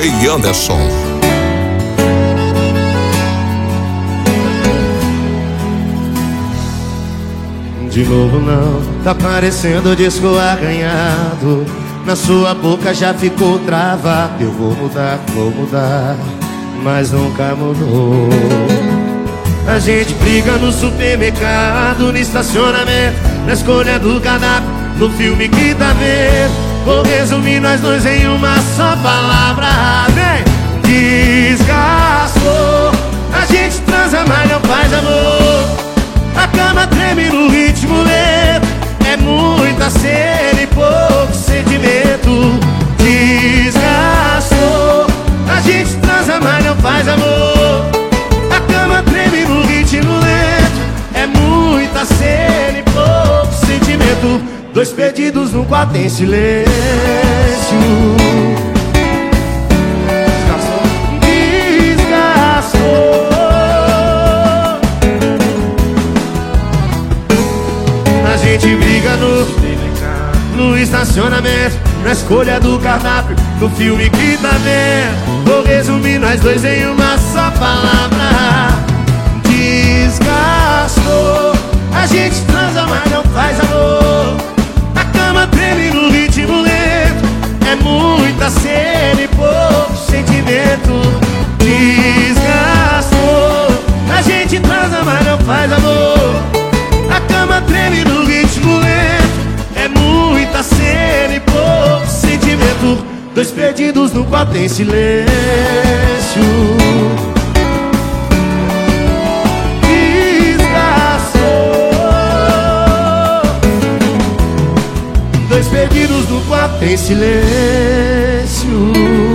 DJ Anderson. De novo não, tá parecendo disco arranhado. Na sua boca já ficou travado. Eu vou mudar, mas nunca mudou. A gente briga no supermercado, no estacionamento, na escolha do cardápio, no filme que tá vendo. Vou resumir nós dois em uma só palavra. Vem! Desgastou. A gente transa, mas não faz amor. A cama treme no ritmo lento. É muita cena e pouco sentimento. Desgastou. A gente transa, mas não faz amor. A cama treme no ritmo lento. É muita cena e pouco sentimento. Dois perdidos num quarto em silêncio. Desgastou. A gente briga no estacionamento, na escolha do cardápio, no filme que tá vendo. Vou resumir nós dois em uma só palavra. Desgastou. A gente transa, mas não faz amor. A cama treme no ritmo lento. É muita cena e pouco sentimento. Desgastou. A gente transa, mas não faz amor. A cama treme no ritmo lento. É muita cena e pouco sentimento. Dois perdidos no quarto em silêncio. Dois perdidos no quarto em silêncio.